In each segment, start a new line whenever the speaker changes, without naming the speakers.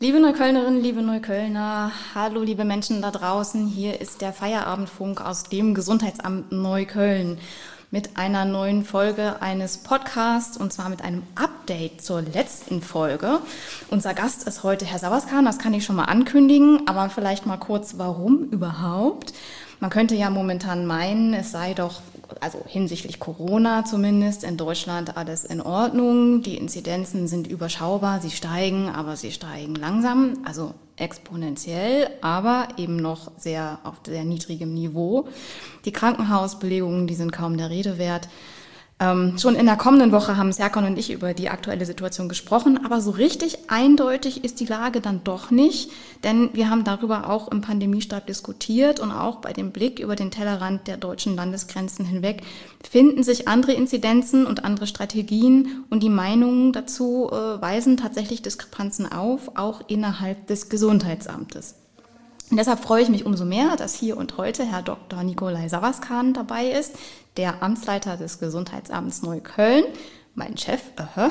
Liebe Neuköllnerinnen, liebe Neuköllner, hallo liebe Menschen da draußen, hier ist der Feierabendfunk aus dem Gesundheitsamt Neukölln mit einer neuen Folge eines Podcasts und zwar mit einem Update zur letzten Folge. Unser Gast ist heute Herr Savaskan, das kann ich schon mal ankündigen, aber vielleicht mal kurz, warum überhaupt? Man könnte ja momentan meinen, es sei doch, also hinsichtlich Corona zumindest, in Deutschland alles in Ordnung. Die Inzidenzen sind überschaubar, sie steigen, aber sie steigen langsam, also exponentiell, aber eben noch sehr auf sehr niedrigem Niveau. Die Krankenhausbelegungen, die sind kaum der Rede wert. Schon in der kommenden Woche haben Serkan und ich über die aktuelle Situation gesprochen, aber so richtig eindeutig ist die Lage dann doch nicht, denn wir haben darüber auch im Pandemiestab diskutiert und auch bei dem Blick über den Tellerrand der deutschen Landesgrenzen hinweg finden sich andere Inzidenzen und andere Strategien und die Meinungen dazu weisen tatsächlich Diskrepanzen auf, auch innerhalb des Gesundheitsamtes. Und deshalb freue ich mich umso mehr, dass hier und heute Herr Dr. Nikolai Savaskan dabei ist, der Amtsleiter des Gesundheitsamts Neukölln, mein Chef.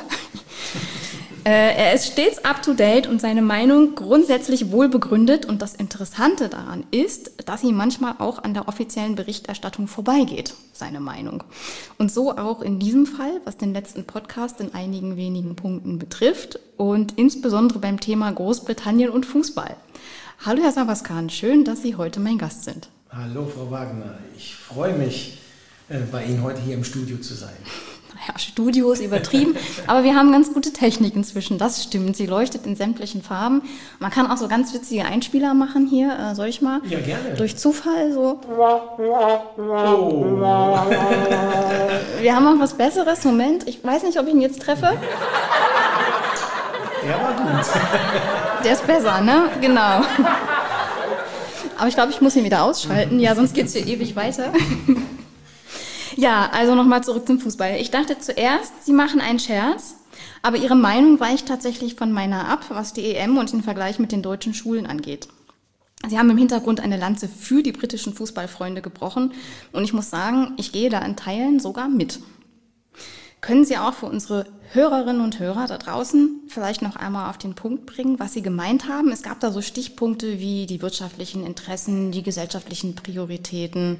Er ist stets up-to-date und seine Meinung grundsätzlich wohl begründet. Und das Interessante daran ist, dass sie manchmal auch an der offiziellen Berichterstattung vorbeigeht, seine Meinung. Und so auch in diesem Fall, was den letzten Podcast in einigen wenigen Punkten betrifft und insbesondere beim Thema Großbritannien und Fußball. Hallo Herr Savaskan, schön, dass Sie heute mein Gast sind.
Hallo Frau Wagner, ich freue mich, bei Ihnen heute hier im Studio zu sein.
Ja, Studio ist übertrieben, aber wir haben ganz gute Technik inzwischen, das stimmt. Sie leuchtet in sämtlichen Farben. Man kann auch so ganz witzige Einspieler machen hier, soll ich mal?
Ja, gerne.
Durch Zufall so.
Oh.
Wir haben auch was Besseres, Moment, ich weiß nicht, ob ich ihn jetzt treffe.
Der war gut.
Der ist besser, ne? Genau. Aber ich glaube, ich muss ihn wieder ausschalten, ja, sonst geht's hier ewig weiter. Ja, also nochmal zurück zum Fußball. Ich dachte zuerst, Sie machen einen Scherz, aber Ihre Meinung weicht tatsächlich von meiner ab, was die EM und den Vergleich mit den deutschen Schulen angeht. Sie haben im Hintergrund eine Lanze für die britischen Fußballfreunde gebrochen und ich muss sagen, ich gehe da in Teilen sogar mit. Können Sie auch für unsere Hörerinnen und Hörer da draußen vielleicht noch einmal auf den Punkt bringen, was Sie gemeint haben? Es gab da so Stichpunkte wie die wirtschaftlichen Interessen, die gesellschaftlichen Prioritäten.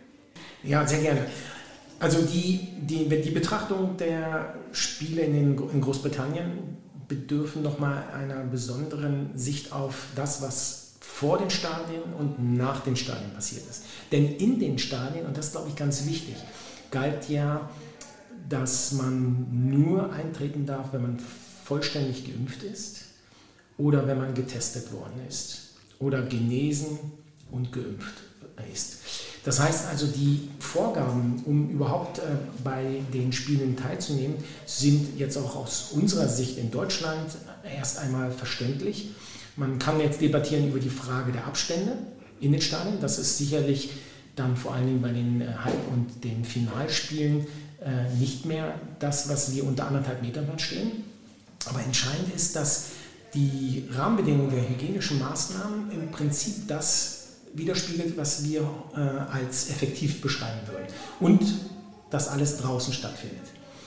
Ja, sehr gerne. Also die Betrachtung der Spiele in Großbritannien bedürfen nochmal einer besonderen Sicht auf das, was vor den Stadien und nach den Stadien passiert ist. Denn in den Stadien, und das ist, glaube ich, ganz wichtig, galt ja, dass man nur eintreten darf, wenn man vollständig geimpft ist oder wenn man getestet worden ist oder genesen und geimpft ist. Das heißt also, die Vorgaben, um überhaupt bei den Spielen teilzunehmen, sind jetzt auch aus unserer Sicht in Deutschland erst einmal verständlich. Man kann jetzt debattieren über die Frage der Abstände in den Stadien. Das ist sicherlich dann vor allen Dingen bei den Halb- und den Finalspielen nicht mehr das, was wir unter 1,5 Metern verstehen. Aber entscheidend ist, dass die Rahmenbedingungen der hygienischen Maßnahmen im Prinzip das widerspiegelt, was wir als effektiv beschreiben würden. Und dass alles draußen stattfindet.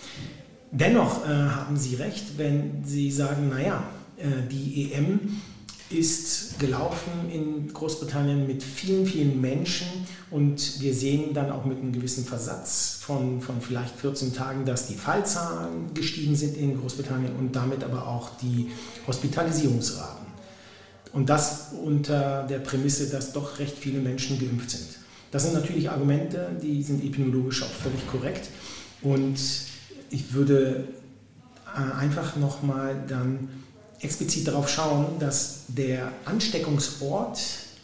Dennoch haben Sie recht, wenn Sie sagen, naja, die EM ist gelaufen in Großbritannien mit vielen, vielen Menschen und wir sehen dann auch mit einem gewissen Versatz von vielleicht 14 Tagen, dass die Fallzahlen gestiegen sind in Großbritannien und damit aber auch die Hospitalisierungsraten. Und das unter der Prämisse, dass doch recht viele Menschen geimpft sind. Das sind natürlich Argumente, die sind epidemiologisch auch völlig korrekt und ich würde einfach nochmal dann explizit darauf schauen, dass der Ansteckungsort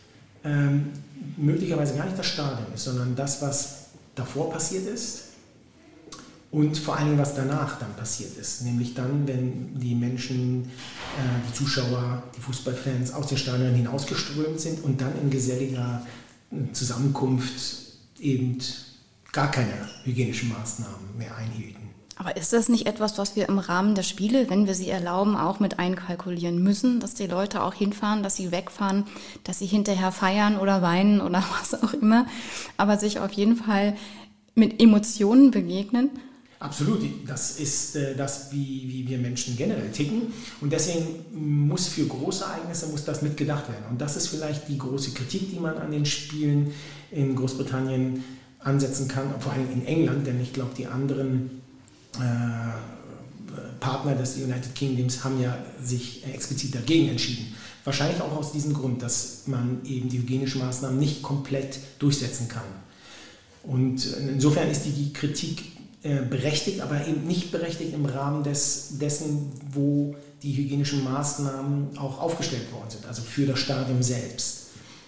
möglicherweise gar nicht das Stadion ist, sondern das, was davor passiert ist und vor allen Dingen, was danach dann passiert ist. Nämlich dann, wenn die Menschen, die Zuschauer, die Fußballfans aus den Stadien hinausgeströmt sind und dann in geselliger Zusammenkunft eben gar keine hygienischen Maßnahmen mehr einhielten.
Aber ist das nicht etwas, was wir im Rahmen der Spiele, wenn wir sie erlauben, auch mit einkalkulieren müssen, dass die Leute auch hinfahren, dass sie wegfahren, dass sie hinterher feiern oder weinen oder was auch immer, aber sich auf jeden Fall mit Emotionen begegnen?
Absolut, das ist das, wie wir Menschen generell ticken, und deswegen muss für große Ereignisse das mitgedacht werden. Und das ist vielleicht die große Kritik, die man an den Spielen in Großbritannien ansetzen kann, vor allem in England, denn ich glaube, die anderen Partner des United Kingdoms haben ja sich explizit dagegen entschieden. Wahrscheinlich auch aus diesem Grund, dass man eben die hygienischen Maßnahmen nicht komplett durchsetzen kann. Und insofern ist die Kritik berechtigt, aber eben nicht berechtigt im Rahmen dessen, wo die hygienischen Maßnahmen auch aufgestellt worden sind, also für das Stadion selbst.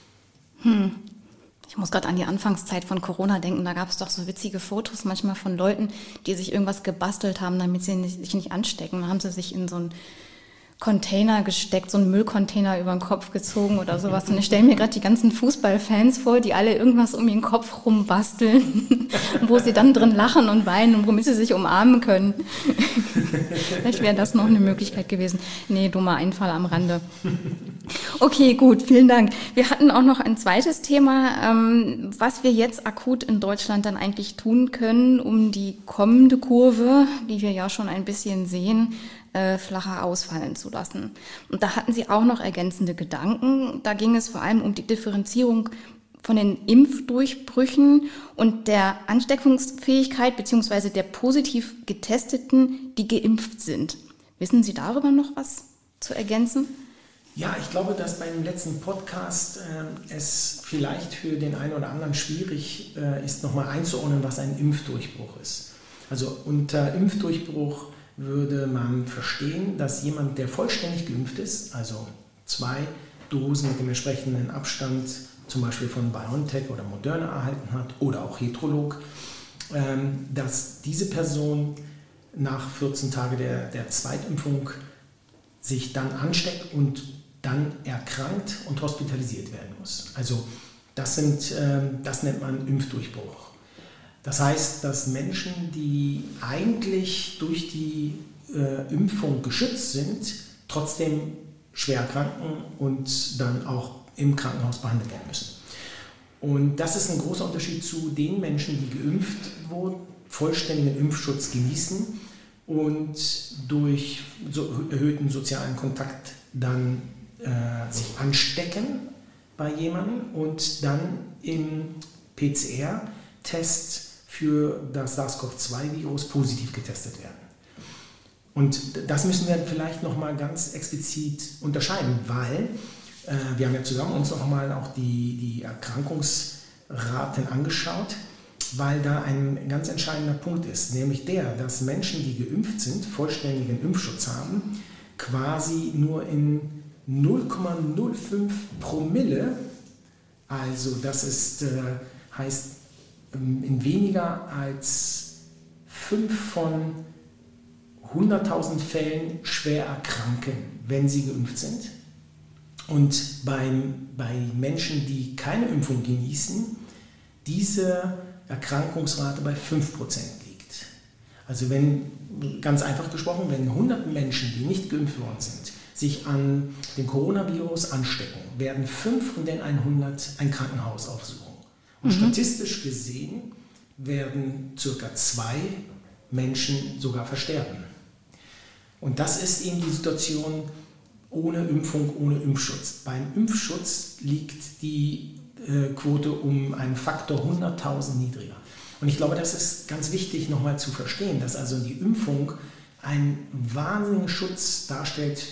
Ich muss gerade an die Anfangszeit von Corona denken, da gab es doch so witzige Fotos manchmal von Leuten, die sich irgendwas gebastelt haben, damit sie sich nicht anstecken. Da haben sie sich in so einen Container gesteckt, so einen Müllcontainer über den Kopf gezogen oder sowas. Und ich stelle mir gerade die ganzen Fußballfans vor, die alle irgendwas um ihren Kopf rumbasteln, wo sie dann drin lachen und weinen und womit sie sich umarmen können. Vielleicht wäre das noch eine Möglichkeit gewesen. Nee, dummer Einfall am Rande. Okay, gut, vielen Dank. Wir hatten auch noch ein zweites Thema, was wir jetzt akut in Deutschland dann eigentlich tun können, um die kommende Kurve, die wir ja schon ein bisschen sehen, flacher ausfallen zu lassen. Und da hatten Sie auch noch ergänzende Gedanken. Da ging es vor allem um die Differenzierung von den Impfdurchbrüchen und der Ansteckungsfähigkeit bzw. der positiv Getesteten, die geimpft sind. Wissen Sie darüber noch was zu ergänzen?
Ja, ich glaube, dass beim letzten Podcast es vielleicht für den einen oder anderen schwierig ist, nochmal einzuordnen, was ein Impfdurchbruch ist. Also unter Impfdurchbruch würde man verstehen, dass jemand, der vollständig geimpft ist, also 2 Dosen mit dem entsprechenden Abstand, zum Beispiel von BioNTech oder Moderna erhalten hat oder auch Heterolog, dass diese Person nach 14 Tagen der Zweitimpfung sich dann ansteckt und dann erkrankt und hospitalisiert werden muss. Also das nennt man Impfdurchbruch. Das heißt, dass Menschen, die eigentlich durch die Impfung geschützt sind, trotzdem schwer erkranken und dann auch im Krankenhaus behandelt werden müssen. Und das ist ein großer Unterschied zu den Menschen, die geimpft wurden, vollständigen Impfschutz genießen und durch erhöhten sozialen Kontakt dann sich anstecken bei jemandem und dann im PCR-Test für das SARS-CoV-2-Virus positiv getestet werden. Und das müssen wir vielleicht nochmal ganz explizit unterscheiden, weil wir haben ja zusammen uns nochmal auch die Erkrankungsraten angeschaut, weil da ein ganz entscheidender Punkt ist, nämlich der, dass Menschen, die geimpft sind, vollständigen Impfschutz haben, quasi nur in 0,05 Promille, also das ist, heißt in weniger als 5 von 100.000 Fällen schwer erkranken, wenn sie geimpft sind. Und bei Menschen, die keine Impfung genießen, diese Erkrankungsrate bei 5% liegt. Also ganz einfach gesprochen, wenn 100 Menschen, die nicht geimpft worden sind, sich an dem Coronavirus anstecken, werden 5 von den 100 ein Krankenhaus aufsuchen. Und statistisch gesehen werden ca. 2 Menschen sogar versterben. Und das ist eben die Situation ohne Impfung, ohne Impfschutz. Beim Impfschutz liegt die Quote um einen Faktor 100.000 niedriger. Und ich glaube, das ist ganz wichtig nochmal zu verstehen, dass also die Impfung einen wahnsinnigen Schutz darstellt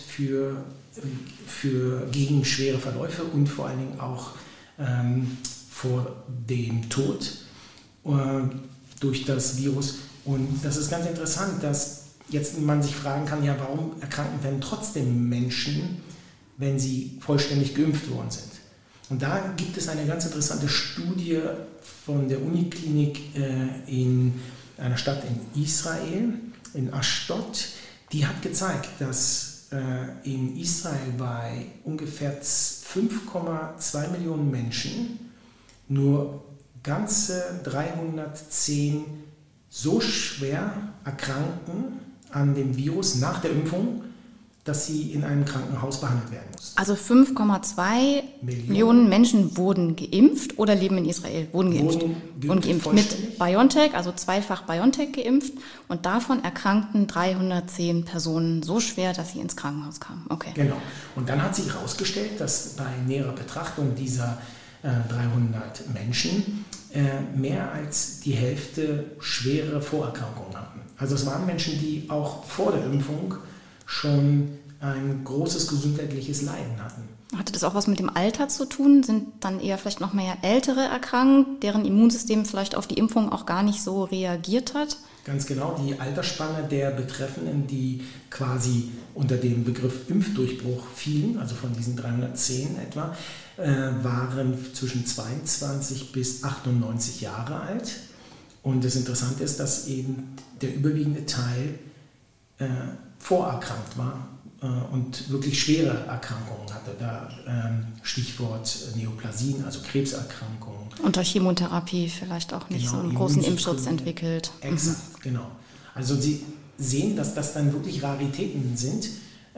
gegen schwere Verläufe und vor allen Dingen auch vor dem Tod durch das Virus. Und das ist ganz interessant, dass jetzt man sich fragen kann, ja, warum erkranken denn trotzdem Menschen, wenn sie vollständig geimpft worden sind? Und da gibt es eine ganz interessante Studie von der Uniklinik in einer Stadt in Israel, in Ashdod, die hat gezeigt, dass in Israel bei ungefähr 5,2 Millionen Menschen nur ganze 310 so schwer erkranken an dem Virus nach der Impfung, dass sie in einem Krankenhaus behandelt werden muss.
Also 5,2 Millionen Menschen wurden geimpft oder leben in Israel? Wurden geimpft mit BioNTech, also zweifach BioNTech geimpft. Und davon erkrankten 310 Personen so schwer, dass sie ins Krankenhaus kamen. Okay.
Genau. Und dann hat sich herausgestellt, dass bei näherer Betrachtung dieser 300 Menschen mehr als die Hälfte schwere Vorerkrankungen hatten. Also es waren Menschen, die auch vor der Impfung schon ein großes gesundheitliches Leiden hatten.
Hatte das auch was mit dem Alter zu tun? Sind dann eher vielleicht noch mehr Ältere erkrankt, deren Immunsystem vielleicht auf die Impfung auch gar nicht so reagiert hat?
Ganz genau, die Altersspanne der Betreffenden, die quasi unter den Begriff Impfdurchbruch fielen, also von diesen 310 etwa, waren zwischen 22 bis 98 Jahre alt. Und das Interessante ist, dass eben der überwiegende Teil vorerkrankt war und wirklich schwere Erkrankungen hatte. Da Stichwort Neoplasien, also Krebserkrankungen.
Unter Chemotherapie vielleicht auch nicht so einen großen Impfschutz entwickelt.
Exakt, genau. Also Sie sehen, dass das dann wirklich Raritäten sind,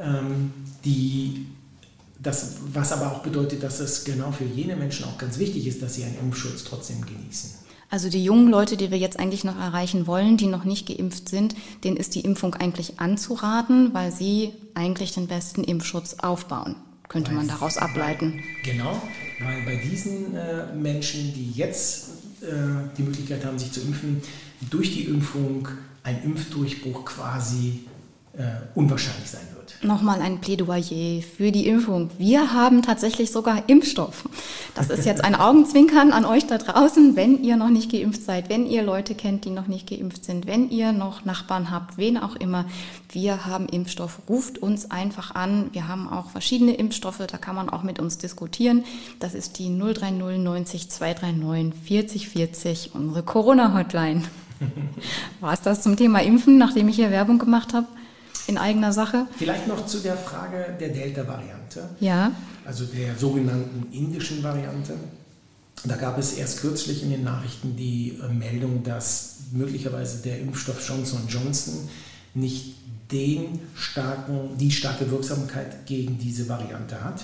was aber auch bedeutet, dass es genau für jene Menschen auch ganz wichtig ist, dass sie einen Impfschutz trotzdem genießen.
Also die jungen Leute, die wir jetzt eigentlich noch erreichen wollen, die noch nicht geimpft sind, denen ist die Impfung eigentlich anzuraten, weil sie eigentlich den besten Impfschutz aufbauen, könnte man daraus ableiten.
Genau, weil bei diesen Menschen, die jetzt die Möglichkeit haben, sich zu impfen, durch die Impfung ein Impfdurchbruch quasi unwahrscheinlich sein wird.
Nochmal ein Plädoyer für die Impfung. Wir haben tatsächlich sogar Impfstoff. Das ist jetzt ein Augenzwinkern an euch da draußen, wenn ihr noch nicht geimpft seid, wenn ihr Leute kennt, die noch nicht geimpft sind, wenn ihr noch Nachbarn habt, wen auch immer. Wir haben Impfstoff. Ruft uns einfach an. Wir haben auch verschiedene Impfstoffe, da kann man auch mit uns diskutieren. Das ist die 030 90 239 40 40, unsere Corona-Hotline. War es das zum Thema Impfen, nachdem ich hier Werbung gemacht habe? In eigener Sache.
Vielleicht noch zu der Frage der Delta-Variante,
ja.
Also der sogenannten indischen Variante. Da gab es erst kürzlich in den Nachrichten die Meldung, dass möglicherweise der Impfstoff Johnson & Johnson nicht die starke Wirksamkeit gegen diese Variante hat.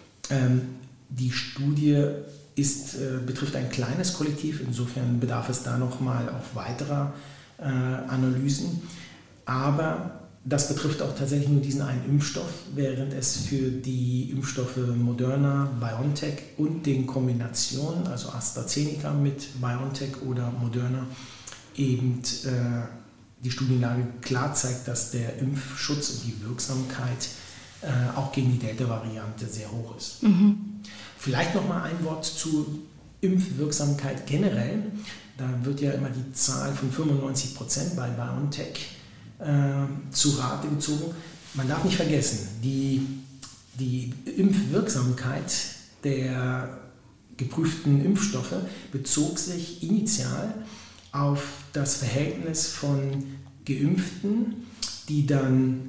Die Studie betrifft ein kleines Kollektiv, insofern bedarf es da nochmal auch weiterer Analysen. Aber das betrifft auch tatsächlich nur diesen einen Impfstoff, während es für die Impfstoffe Moderna, BioNTech und den Kombinationen, also AstraZeneca mit BioNTech oder Moderna, eben die Studienlage klar zeigt, dass der Impfschutz und die Wirksamkeit auch gegen die Delta-Variante sehr hoch ist. Mhm. Vielleicht noch mal ein Wort zur Impfwirksamkeit generell. Da wird ja immer die Zahl von 95% bei BioNTech zu Rate gezogen. Man darf nicht vergessen, die Impfwirksamkeit der geprüften Impfstoffe bezog sich initial auf das Verhältnis von Geimpften, die dann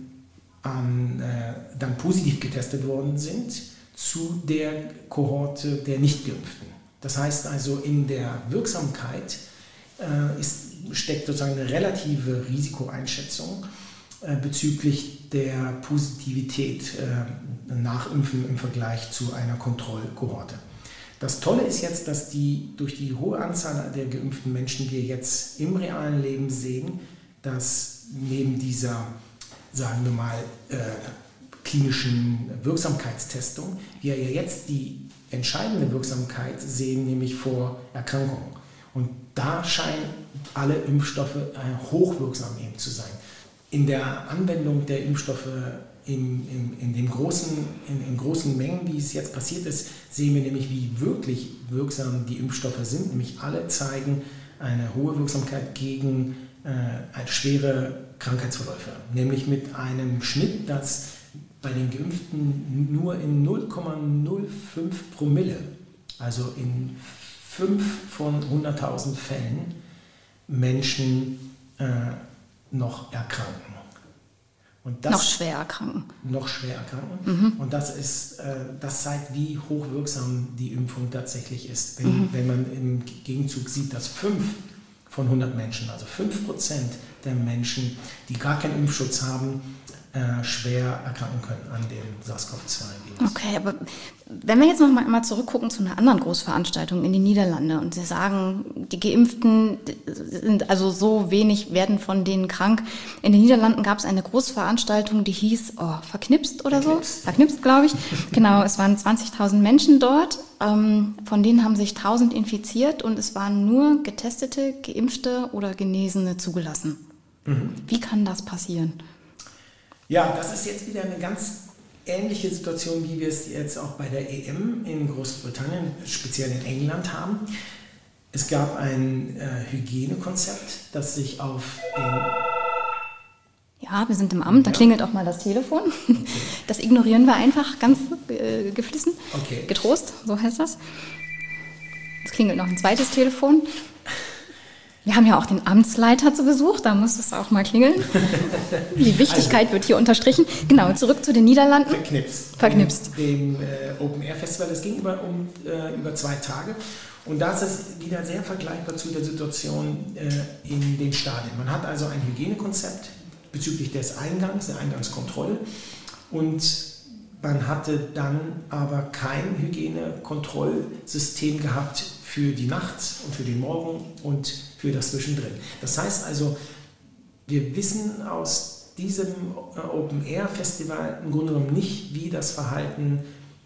positiv getestet worden sind, zu der Kohorte der Nicht-Geimpften. Das heißt also, in der Wirksamkeit steckt sozusagen eine relative Risikoeinschätzung bezüglich der Positivität nach Impfen im Vergleich zu einer Kontrollkohorte. Das Tolle ist jetzt, dass durch die hohe Anzahl der geimpften Menschen wir jetzt im realen Leben sehen, dass neben dieser, sagen wir mal, klinischen Wirksamkeitstestung wir ja jetzt die entscheidende Wirksamkeit sehen, nämlich vor Erkrankungen. Und da scheinen alle Impfstoffe hochwirksam eben zu sein. In der Anwendung der Impfstoffe in großen Mengen, wie es jetzt passiert ist, sehen wir nämlich, wie wirklich wirksam die Impfstoffe sind. Nämlich alle zeigen eine hohe Wirksamkeit gegen schwere Krankheitsverläufe. Nämlich mit einem Schnitt, das bei den Geimpften nur in 0,05 Promille, also in 5 von 100.000 Fällen, Menschen noch erkranken. Und das,
noch schwer erkranken.
Mhm. Und das zeigt, wie hochwirksam die Impfung tatsächlich ist. Wenn man im Gegenzug sieht, dass 5 von 100 Menschen, also 5% der Menschen, die gar keinen Impfschutz haben, schwer erkranken können an dem SARS-CoV-2-Virus.
Okay, aber wenn wir jetzt noch mal zurückgucken zu einer anderen Großveranstaltung in den Niederlanden und Sie sagen, die Geimpften sind also so wenig, werden von denen krank. In den Niederlanden gab es eine Großveranstaltung, die hieß Verknipst oder so? Verknipst, glaube ich. Genau, es waren 20.000 Menschen dort. Von denen haben sich 1.000 infiziert und es waren nur Getestete, Geimpfte oder Genesene zugelassen. Wie kann das passieren?
Ja, das ist jetzt wieder eine ganz ähnliche Situation, wie wir es jetzt auch bei der EM in Großbritannien, speziell in England haben. Es gab ein Hygienekonzept, das sich auf den...
Ja, wir sind im Amt, da klingelt auch mal das Telefon. Das ignorieren wir einfach ganz geflissen.
Okay.
Getrost, so heißt das. Es klingelt noch ein zweites Telefon. Wir haben ja auch den Amtsleiter zu Besuch, da muss es auch mal klingeln. Die Wichtigkeit wird hier unterstrichen. Genau, zurück zu den Niederlanden.
Verknipst. Dem Open Air Festival, das ging über 2 Tage. Und das ist wieder sehr vergleichbar zu der Situation in den Stadien. Man hat also ein Hygienekonzept bezüglich des Eingangs, der Eingangskontrolle. Und man hatte dann aber kein Hygienekontrollsystem gehabt für die Nacht und für den Morgen und für das Zwischendrin. Das heißt also, wir wissen aus diesem Open-Air-Festival im Grunde genommen nicht, wie das Verhalten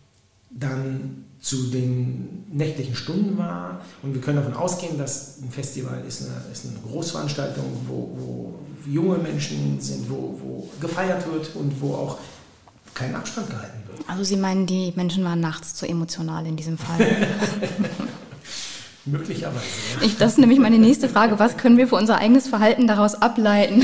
dann zu den nächtlichen Stunden war. Und wir können davon ausgehen, dass ein Festival ist eine Großveranstaltung, wo junge Menschen sind, wo gefeiert wird und wo auch kein Abstand gehalten wird.
Also Sie meinen, die Menschen waren nachts zu emotional in diesem Fall?
Möglicherweise, ja.
Das ist nämlich meine nächste Frage. Was können wir für unser eigenes Verhalten daraus ableiten?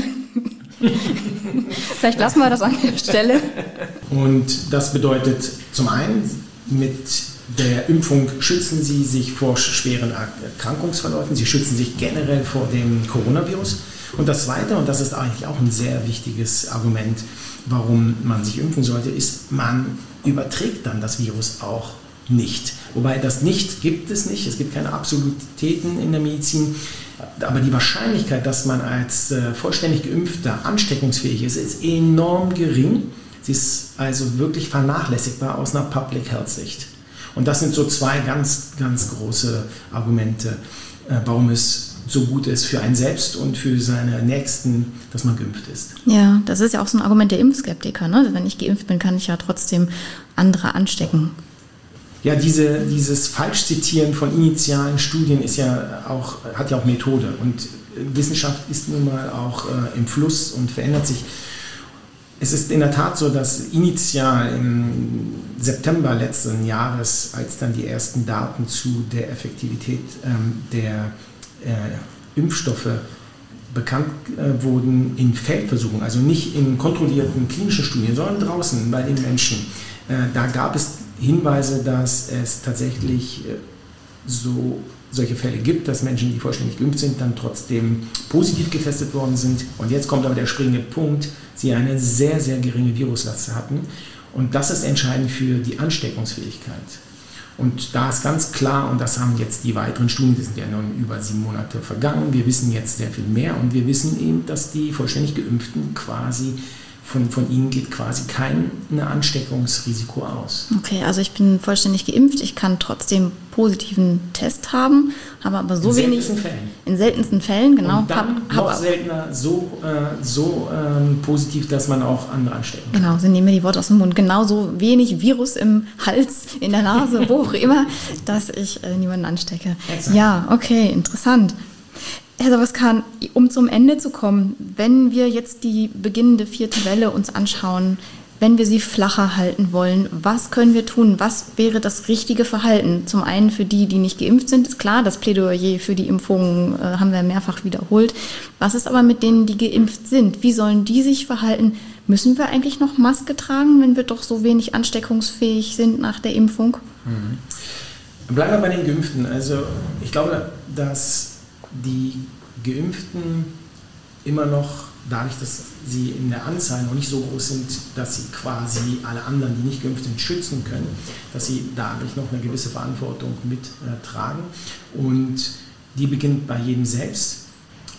Vielleicht lassen wir das an der Stelle.
Und das bedeutet zum einen, mit der Impfung schützen Sie sich vor schweren Erkrankungsverläufen. Sie schützen sich generell vor dem Coronavirus. Und das Zweite, und das ist eigentlich auch ein sehr wichtiges Argument, warum man sich impfen sollte, ist, man überträgt dann das Virus auch nicht. Wobei das nicht gibt es nicht. Es gibt keine Absolutitäten in der Medizin. Aber die Wahrscheinlichkeit, dass man als vollständig Geimpfter ansteckungsfähig ist, ist enorm gering. Sie ist also wirklich vernachlässigbar aus einer Public Health Sicht. Und das sind so 2 ganz, ganz große Argumente, warum es so gut ist für einen selbst und für seine Nächsten, dass man geimpft ist.
Ja, das ist ja auch so ein Argument der Impfskeptiker, ne? Wenn ich geimpft bin, kann ich ja trotzdem andere anstecken.
Ja, dieses Falschzitieren von initialen Studien hat ja auch Methode. Und Wissenschaft ist nun mal auch im Fluss und verändert sich. Es ist in der Tat so, dass initial im September letzten Jahres, als dann die ersten Daten zu der Effektivität der Impfstoffe bekannt wurden in Feldversuchen, also nicht in kontrollierten klinischen Studien, sondern draußen bei den Menschen, da gab es Hinweise, dass es tatsächlich solche Fälle gibt, dass Menschen, die vollständig geimpft sind, dann trotzdem positiv getestet worden sind. Und jetzt kommt aber der springende Punkt, sie eine sehr, sehr geringe Viruslast hatten. Und das ist entscheidend für die Ansteckungsfähigkeit. Und da ist ganz klar, und das haben jetzt die weiteren Studien, die sind ja nun über 7 Monate vergangen, wir wissen jetzt sehr viel mehr und wir wissen eben, dass die vollständig Geimpften quasi von ihnen geht quasi kein Ansteckungsrisiko aus.
Okay, also ich bin vollständig geimpft, ich kann trotzdem positiven Test haben, habe aber so wenig... In seltensten Fällen, genau.
Und dann noch seltener so positiv, dass man auch andere anstecken kann.
Genau, Sie nehmen mir die Worte aus dem Mund. Genauso wenig Virus im Hals, in der Nase, wo auch immer, dass ich niemanden anstecke.
Exakt.
Ja, okay, interessant. Herr Savas-Khan, um zum Ende zu kommen, wenn wir jetzt die beginnende 4. Welle uns anschauen, wenn wir sie flacher halten wollen, was können wir tun? Was wäre das richtige Verhalten? Zum einen für die, die nicht geimpft sind, ist klar, das Plädoyer für die Impfungen haben wir mehrfach wiederholt. Was ist aber mit denen, die geimpft sind? Wie sollen die sich verhalten? Müssen wir eigentlich noch Maske tragen, wenn wir doch so wenig ansteckungsfähig sind nach der Impfung?
Bleiben wir bei den Geimpften. Also ich glaube, dass die Geimpften immer noch, dadurch, dass sie in der Anzahl noch nicht so groß sind, dass sie quasi alle anderen, die nicht geimpft sind, schützen können, dass sie dadurch noch eine gewisse Verantwortung mittragen. Und die beginnt bei jedem selbst.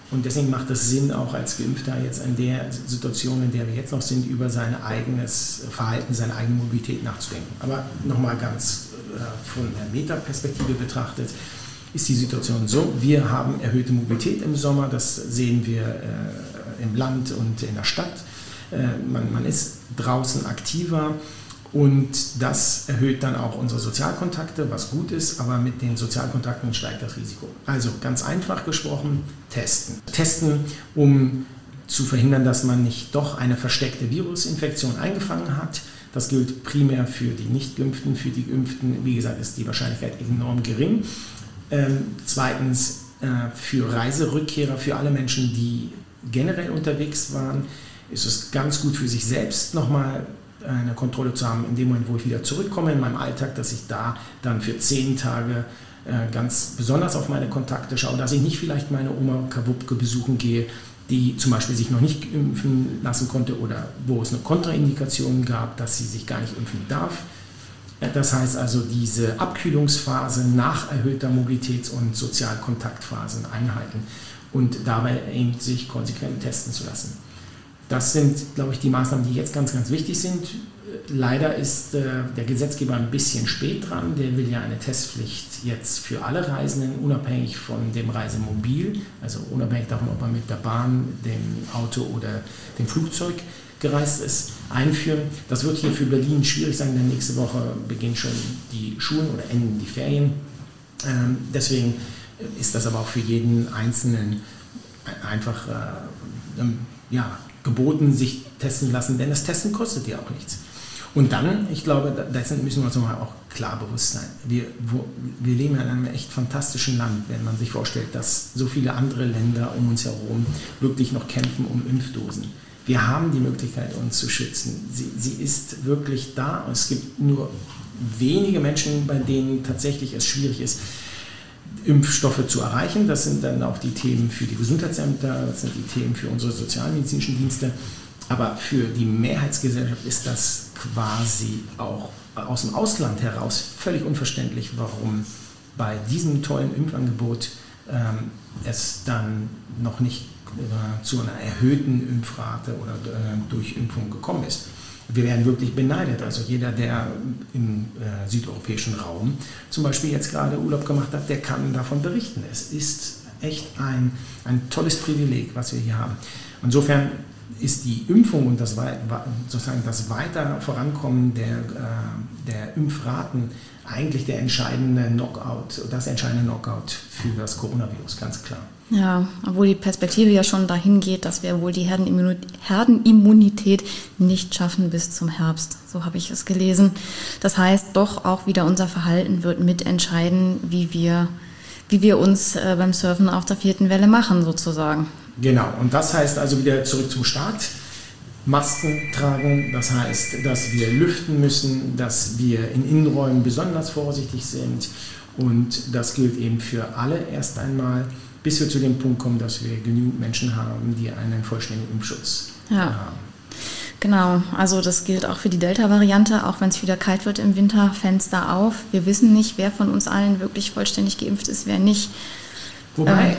Und deswegen macht es Sinn, auch als Geimpfter jetzt in der Situation, in der wir jetzt noch sind, über sein eigenes Verhalten, seine eigene Mobilität nachzudenken. Aber nochmal ganz von der Metaperspektive betrachtet, ist die Situation so, wir haben erhöhte Mobilität im Sommer, das sehen wir im Land und in der Stadt. Man ist draußen aktiver. Und das erhöht dann auch unsere Sozialkontakte, was gut ist, aber mit den Sozialkontakten steigt das Risiko. Also ganz einfach gesprochen, testen. Testen, um zu verhindern, dass man nicht doch eine versteckte Virusinfektion eingefangen hat. Das gilt primär für die Nicht-Geimpften. Für die Geimpften, wie gesagt, ist die Wahrscheinlichkeit enorm gering. Zweitens, für Reiserückkehrer, für alle Menschen, die generell unterwegs waren, ist es ganz gut für sich selbst nochmal eine Kontrolle zu haben, in dem Moment, wo ich wieder zurückkomme in meinem Alltag, dass ich da dann für 10 Tage ganz besonders auf meine Kontakte schaue, dass ich nicht vielleicht meine Oma Kawupke besuchen gehe, die zum Beispiel sich noch nicht impfen lassen konnte oder wo es eine Kontraindikation gab, dass sie sich gar nicht impfen darf. Das heißt also, diese Abkühlungsphase nach erhöhter Mobilitäts- und Sozialkontaktphasen einhalten und dabei eben sich konsequent testen zu lassen. Das sind, glaube ich, die Maßnahmen, die jetzt ganz, ganz wichtig sind. Leider ist der Gesetzgeber ein bisschen spät dran. Der will ja eine Testpflicht jetzt für alle Reisenden, unabhängig von dem Reisemobil, also unabhängig davon, ob man mit der Bahn, dem Auto oder dem Flugzeug gereist ist, einführen. Das wird hier für Berlin schwierig sein, denn nächste Woche beginnen schon die Schulen oder enden die Ferien. Deswegen ist das aber auch für jeden Einzelnen einfach geboten, sich testen lassen, denn das Testen kostet ja auch nichts. Und dann, ich glaube, dessen müssen wir uns nochmal auch klar bewusst sein. Wir leben in einem echt fantastischen Land, wenn man sich vorstellt, dass so viele andere Länder um uns herum wirklich noch kämpfen um Impfdosen. Wir haben die Möglichkeit, uns zu schützen. Sie ist wirklich da. Und es gibt nur wenige Menschen, bei denen tatsächlich es schwierig ist, Impfstoffe zu erreichen. Das sind dann auch die Themen für die Gesundheitsämter, das sind die Themen für unsere sozialmedizinischen Dienste. Aber für die Mehrheitsgesellschaft ist das quasi auch aus dem Ausland heraus völlig unverständlich, warum bei diesem tollen Impfangebot es dann noch nicht zu einer erhöhten Impfrate oder durch Impfung gekommen ist. Wir werden wirklich beneidet. Also jeder, der im südeuropäischen Raum zum Beispiel jetzt gerade Urlaub gemacht hat, der kann davon berichten. Es ist echt ein tolles Privileg, was wir hier haben. Insofern ist die Impfung und sozusagen das weiter Vorankommen der Impfraten eigentlich das entscheidende Knockout für das Coronavirus, ganz klar.
Ja, obwohl die Perspektive ja schon dahin geht, dass wir wohl die Herdenimmunität nicht schaffen bis zum Herbst. So habe ich es gelesen. Das heißt, doch auch wieder unser Verhalten wird mitentscheiden, wie wir uns beim Surfen auf der 4. Welle machen, sozusagen.
Genau, und das heißt also wieder zurück zum Start. Masken tragen, das heißt, dass wir lüften müssen, dass wir in Innenräumen besonders vorsichtig sind und das gilt eben für alle erst einmal, bis wir zu dem Punkt kommen, dass wir genügend Menschen haben, die einen vollständigen Impfschutz haben.
Genau, also das gilt auch für die Delta-Variante, auch wenn es wieder kalt wird im Winter, Fenster auf. Wir wissen nicht, wer von uns allen wirklich vollständig geimpft ist, wer nicht. Wobei,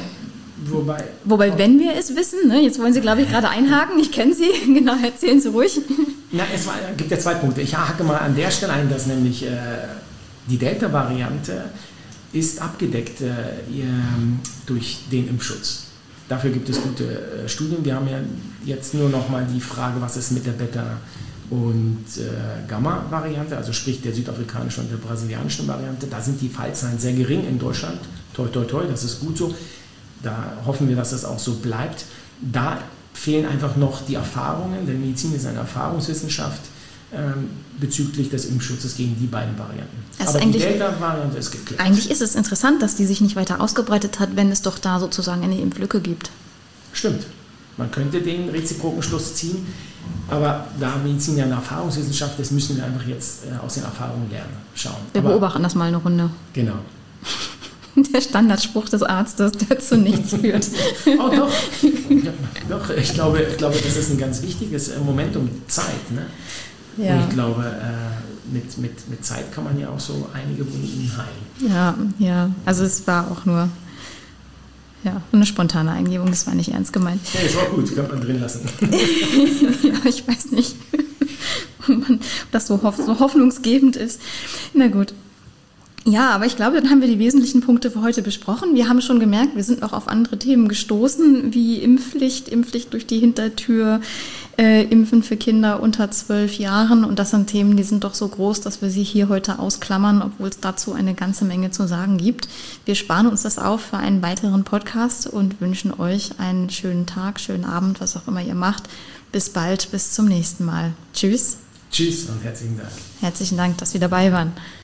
wenn wir es wissen, ne, jetzt wollen Sie, glaube ich, gerade einhaken, ich kenne Sie, genau, erzählen Sie ruhig.
Na, es gibt ja 2 Punkte. Ich hake mal an der Stelle ein, dass nämlich die Delta-Variante ist abgedeckt durch den Impfschutz. Dafür gibt es gute Studien. Wir haben ja jetzt nur noch mal die Frage, was ist mit der Beta- und Gamma-Variante, also sprich der südafrikanischen und der brasilianischen Variante. Da sind die Fallzahlen sehr gering in Deutschland. Toi, toi, toi, das ist gut so. Da hoffen wir, dass das auch so bleibt. Da fehlen einfach noch die Erfahrungen, denn Medizin ist eine Erfahrungswissenschaft bezüglich des Impfschutzes gegen die beiden Varianten. Aber die Delta-Variante ist geklärt.
Eigentlich ist es interessant, dass die sich nicht weiter ausgebreitet hat, wenn es doch da sozusagen eine Impflücke gibt.
Stimmt. Man könnte den reziproken Schluss ziehen, aber da Medizin ja eine Erfahrungswissenschaft ist, müssen wir einfach jetzt aus den Erfahrungen lernen, schauen.
Wir beobachten das mal eine Runde.
Genau.
Der Standardspruch des Arztes, der zu nichts führt.
Oh doch, ja, doch. Ich glaube, das ist ein ganz wichtiges Momentum, Zeit. Ne? Ja. Und ich glaube, mit Zeit kann man ja auch so einige Wunden heilen.
Ja, also es war auch nur, Ja, eine spontane Eingebung, das war nicht ernst gemeint.
Ja, ist auch gut, kann man drin lassen.
Ja, ich weiß nicht, ob das so hoffnungsgebend ist. Na gut. Ja, aber ich glaube, dann haben wir die wesentlichen Punkte für heute besprochen. Wir haben schon gemerkt, wir sind noch auf andere Themen gestoßen, wie Impfpflicht durch die Hintertür, Impfen für Kinder unter 12 Jahren. Und das sind Themen, die sind doch so groß, dass wir sie hier heute ausklammern, obwohl es dazu eine ganze Menge zu sagen gibt. Wir sparen uns das auf für einen weiteren Podcast und wünschen euch einen schönen Tag, schönen Abend, was auch immer ihr macht. Bis bald, bis zum nächsten Mal. Tschüss.
Tschüss und herzlichen Dank.
Herzlichen Dank, dass Sie dabei waren.